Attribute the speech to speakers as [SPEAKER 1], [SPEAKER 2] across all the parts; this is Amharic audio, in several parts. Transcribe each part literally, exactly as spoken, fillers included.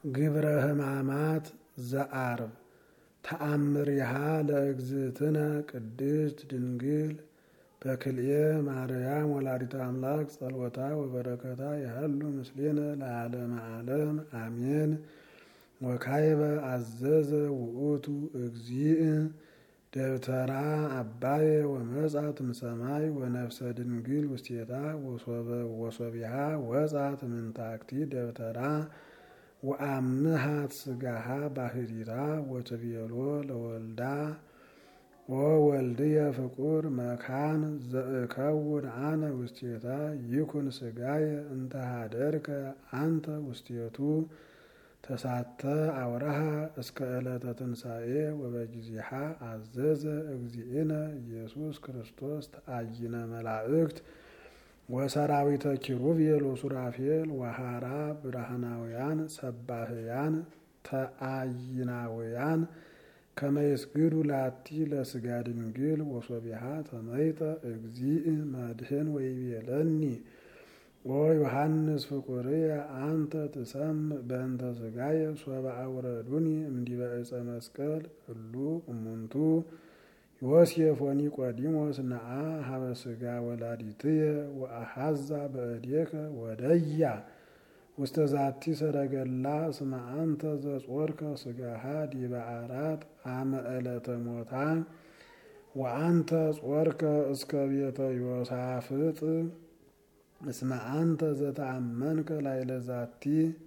[SPEAKER 1] ግብረ ሕማማት ዘአርብ ተአምሪሃ ለእግዝእትነ ቅድስት ድንግል በክልኤ ማርያም ወላዲተ አምላክ ጸሎታ ወበረከታ ያህሉ ምስሌነ ለዓለመ ዓለም አሜን። ወካይበ አዘዘ ውእቱ እግዚእ ደብተራ አባየ ወመጻት እምሰማይ ወነፍሰ ድንግል ውስቴታ ወሶቢሃ ወጻት ምንታክቲ ደብተራ ወአምሃት ስጋሃ ባህሪራ ወትቤሎ ለወልዳ ወወልድየ ፍቁር መካን ዘእከውን አነ ውስቴታ ይኩን ስጋየ እንተ ሀደርከ አንተ ውስቴቱ ተሳተ አውራሃ እስከ ዕለተ ትንሣኤ ወበጊዜሃ አዘዘ እግዚእነ ኢየሱስ ክርስቶስ ተአይነ መላእክት ወሰራዊተ ኪሩቤል ወሱራፌል ወሃራ ብርሃናውያን ሰባህያን ተአይናውያን ከመይስግዱ ላቲ ለስጋ ድንግል ወሶቢሃ ተመይጠ እግዚእ መድህን ወይቤለኒ ኦ ዮሐንስ ፍቁርየ አንተ ትሰምዕ በእንተ ስጋየ ሶበ አውረዱኒ እምዲበ ዕፀ መስቀል እሉ እሙንቱ ዮሴፍ ወኒቆዲሞስ ነአ ሀበ ስጋ ወላዲትየ ወአሐዛ በእዴከ ወደያ ውስተ ዛቲ ሰረገላ እስመ አንተ ዘጾርከ ስጋሃ ዲበ አራት አመ ዕለተ ሞታ ወአንተ ጾርከ እስከ ቤተ ዮሳፍጥ እስመ አንተ ዘተአመንከ ላዕለ ዛቲ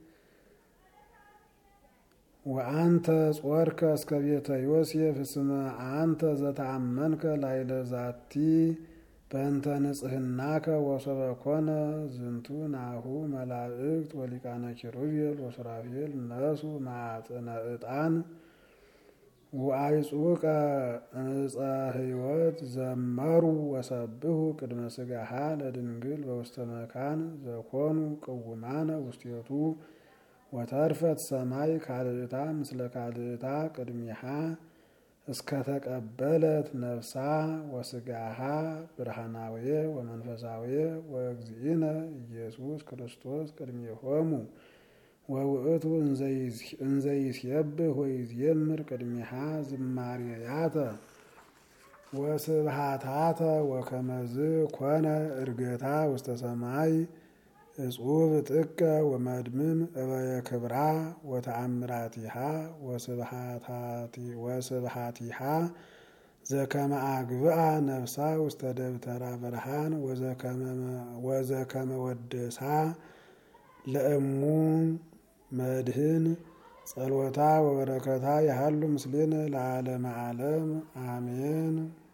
[SPEAKER 1] ወአንተ ጾርከ እስከ ቤተ ዮሴፍ እስመ አንተ ዘተአመንከ ላዕለ ዛቲ በእንተ ንጽህናከ ወሶበ ኮነ ዝንቱ ናሁ መላእክት ወሊቃነ ኪሩቤል ወሱራፌል ነሱ ማዕጥነ ዕጣን ወአይጹቀ ዕፀ ሕይወት ዘመሩ ወሰብሑ ቅድመ ስጋሃ ለድንግል በውስተ መካን ዘኮኑ ቅውማነ ውስቴቱ ወተርፈት ሰማይ ካልእታ ምስለ ካልእታ ቅድሚሃ እስከተቀበለት ነፍሳ ወስጋሃ ብርሃናውየ ወመንፈሳውየ ወእግዚእነ ኢየሱስ ክርስቶስ ቅድሜሆሙ ወውእቱ እንዘይስየብህ ወይዝየምር ቅድሚሃ ዝማሬያተ ወስብሃታተ ወከመዝ ኮነ እርገታ ውስተ ሰማይ እጹብ ጥቀ ወመድምም እበየ ክብራ ወተአምራቲሃ ወስብሃቲሃ ዘከመ አግብአ ነፍሳ ውስተ ደብተራ ብርሃን ወዘከመ ወደሳ ለእሙ መድህን ጸሎታ ወበረከታ ያህሉ ምስሌነ ለዓለመ ዓለም አሜን።